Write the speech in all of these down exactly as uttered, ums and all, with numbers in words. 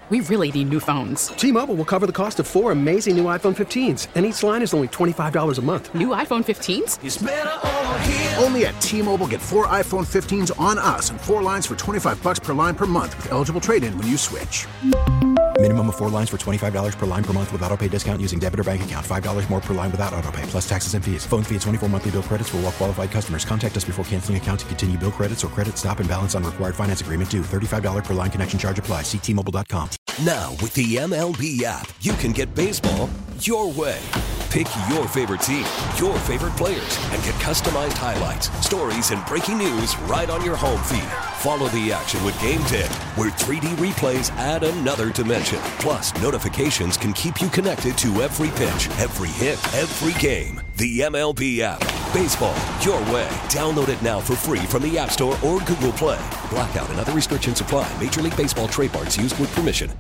We really need new phones. T-Mobile will cover the cost of four amazing new iPhone fifteens, and each line is only twenty-five dollars a month. New iPhone fifteens? It's better over here. Only at T-Mobile, get four iPhone fifteens on us and four lines for twenty-five dollars per line per month with eligible trade-in when you switch. Minimum of four lines for twenty-five dollars per line per month with autopay discount using debit or bank account. five dollars more per line without autopay, plus taxes and fees. Phone fee at twenty-four monthly bill credits for well-qualified customers. Contact us before canceling account to continue bill credits or credit stop and balance on required finance agreement due. thirty-five dollars per line connection charge applies. See T Mobile dot com. Now, with the M L B app, you can get baseball your way. Pick your favorite team, your favorite players, and get customized highlights, stories, and breaking news right on your home feed. Follow the action with Game Day, where three D replays add another dimension. Plus, notifications can keep you connected to every pitch, every hit, every game. The M L B app. Baseball your way. Download it now for free from the App Store or Google Play. Blackout and other restrictions apply. Major League Baseball trademarks used with permission.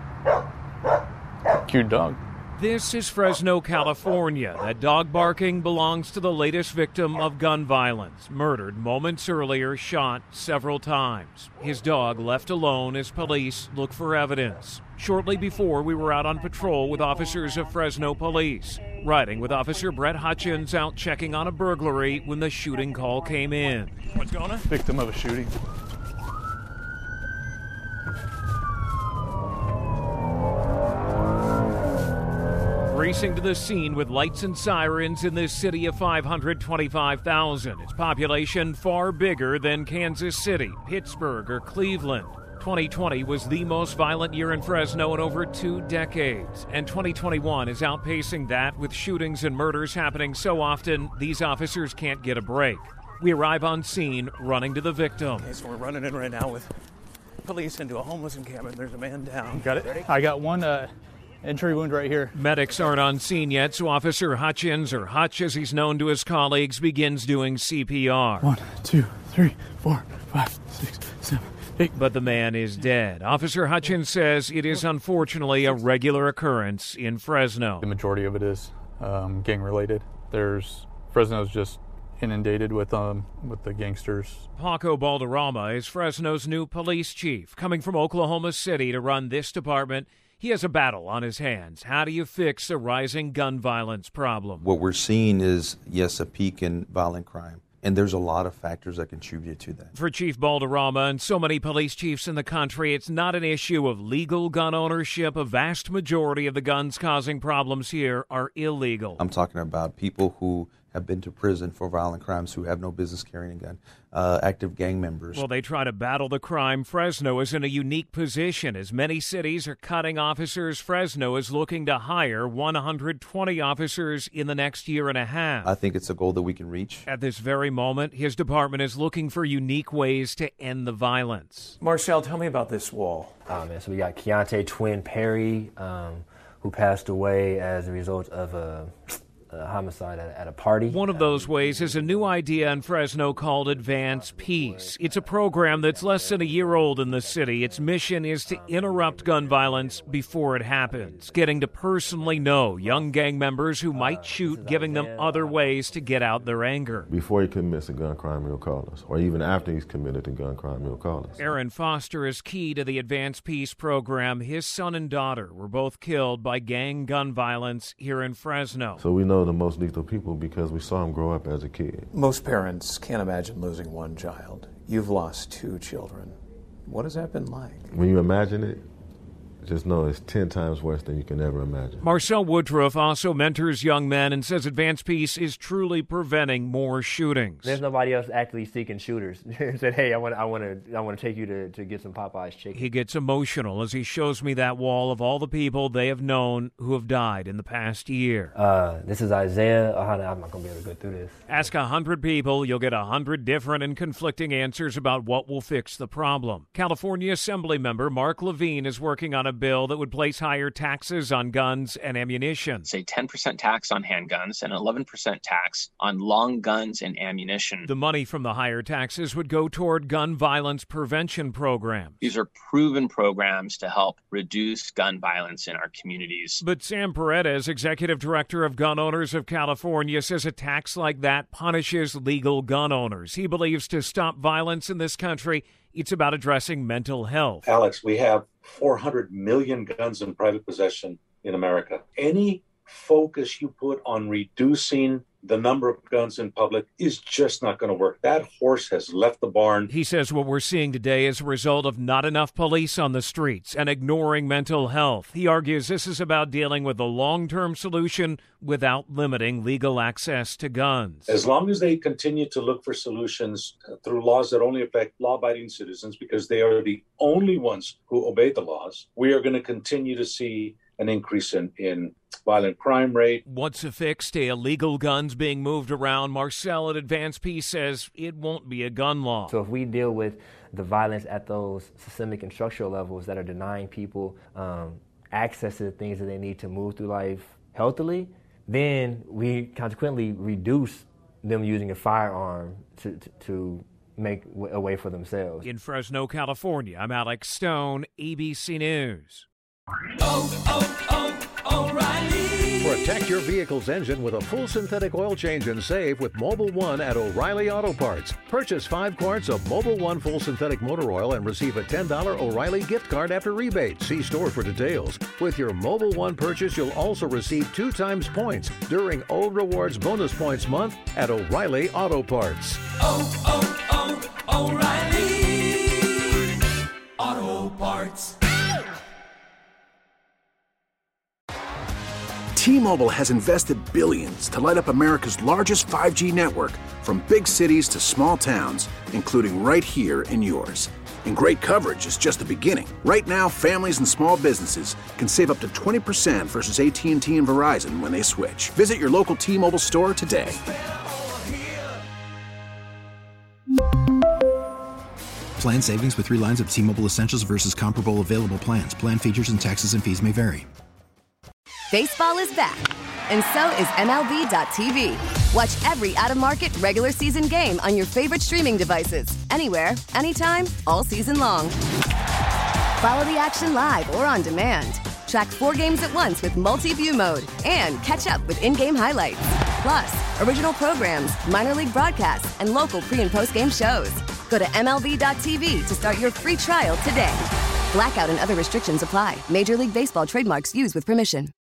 Cute dog. This is Fresno, California. That dog barking belongs to the latest victim of gun violence. Murdered moments earlier, shot several times. His dog left alone as police look for evidence. Shortly before, we were out on patrol with officers of Fresno Police. Riding with Officer Brett Hutchins out checking on a burglary when the shooting call came in. What's going on? Victim of a shooting. Racing to the scene with lights and sirens in this city of five hundred twenty-five thousand. Its population far bigger than Kansas City, Pittsburgh, or Cleveland. twenty twenty was the most violent year in Fresno in over two decades, and twenty twenty-one is outpacing that with shootings and murders happening so often these officers can't get a break. We arrive on scene running to the victim. Okay, so we're running in right now with police into a homeless encampment. There's a man down. Got it? I got one uh, entry wound right here. Medics aren't on scene yet, so Officer Hutchins, or Hutch as he's known to his colleagues, begins doing C P R. One, two, three, four, five, six, seven. But the man is dead. Officer Hutchins says it is unfortunately a regular occurrence in Fresno. The majority of it is um, gang-related. There's Fresno's just inundated with um with the gangsters. Paco Balderrama is Fresno's new police chief, coming from Oklahoma City to run this department. He has a battle on his hands. How do you fix the rising gun violence problem? What we're seeing is, yes, a peak in violent crime. And there's a lot of factors that contribute to that. For Chief Balderrama and so many police chiefs in the country, it's not an issue of legal gun ownership. A vast majority of the guns causing problems here are illegal. I'm talking about people who have been to prison for violent crimes who have no business carrying a gun, uh, active gang members. Well, they try to battle the crime. Fresno is in a unique position. As many cities are cutting officers, Fresno is looking to hire one hundred twenty officers in the next year and a half. I think it's a goal that we can reach. At this very moment, his department is looking for unique ways to end the violence. Marcel, tell me about this wall. Oh, man, so we got Keontae Twin Perry, um, who passed away as a result of a... a homicide at, at a party. One of those ways is a new idea in Fresno called Advance Peace. It's a program that's less than a year old in the city. Its mission is to interrupt gun violence before it happens, getting to personally know young gang members who might shoot, giving them other ways to get out their anger. Before he commits a gun crime, he'll call us. Or even after he's committed a gun crime, he'll call us. Aaron Foster is key to the Advance Peace program. His son and daughter were both killed by gang gun violence here in Fresno. So we know the most lethal people because we saw him grow up as a kid. Most parents can't imagine losing one child. You've lost two children. What has that been like? When you imagine it, just know it's ten times worse than you can ever imagine. Marcel Woodruff also mentors young men and says Advance Peace is truly preventing more shootings. There's nobody else actually seeking shooters. Said, hey, I want, I want to, I want to take you to, to get some Popeye's chicken. He gets emotional as he shows me that wall of all the people they have known who have died in the past year. Uh, this is Isaiah. Oh, I'm not going to be able to go through this. Ask a hundred people, you'll get a hundred different and conflicting answers about what will fix the problem. California Assembly member Mark Levine is working on a bill that would place higher taxes on guns and ammunition. Say ten percent tax on handguns and eleven percent tax on long guns and ammunition. The money from the higher taxes would go toward gun violence prevention programs. These are proven programs to help reduce gun violence in our communities. But Sam Paredes, executive director of Gun Owners of California, says a tax like that punishes legal gun owners. He believes to stop violence in this country, It's about addressing mental health. Alex, we have four hundred million guns in private possession in America. Any focus you put on reducing the number of guns in public is just not going to work. That horse has left the barn. He says what we're seeing today is a result of not enough police on the streets and ignoring mental health. He argues this is about dealing with a long-term solution without limiting legal access to guns. As long as they continue to look for solutions through laws that only affect law-abiding citizens, because they are the only ones who obey the laws, we are going to continue to see an increase in, in violent crime rate. What's a fix to illegal guns being moved around? Marcel at Advance Peace says it won't be a gun law. So if we deal with the violence at those systemic and structural levels that are denying people um, access to the things that they need to move through life healthily, then we consequently reduce them using a firearm to, to, to make a way for themselves. In Fresno, California, I'm Alex Stone, A B C News. Oh, oh, oh, O'Reilly. Protect your vehicle's engine with a full synthetic oil change and save with Mobil one at O'Reilly Auto Parts. Purchase five quarts of Mobil one full synthetic motor oil and receive a ten dollars O'Reilly gift card after rebate. See store for details. With your Mobil one purchase, you'll also receive two times points during O Rewards Bonus Points Month at O'Reilly Auto Parts. Oh, oh, oh, O'Reilly Auto Parts. T-Mobile has invested billions to light up America's largest five G network, from big cities to small towns, including right here in yours. And great coverage is just the beginning. Right now, families and small businesses can save up to twenty percent versus A T and T and Verizon when they switch. Visit your local T-Mobile store today. Plan savings with three lines of T-Mobile Essentials versus comparable available plans. Plan features and taxes and fees may vary. Baseball is back, and so is M L B dot T V. Watch every out-of-market regular season game on your favorite streaming devices, anywhere, anytime, all season long. Follow the action live or on demand. Track four games at once with multi-view mode and catch up with in-game highlights. Plus, original programs, minor league broadcasts, and local pre- and post-game shows. Go to M L B dot T V to start your free trial today. Blackout and other restrictions apply. Major League Baseball trademarks used with permission.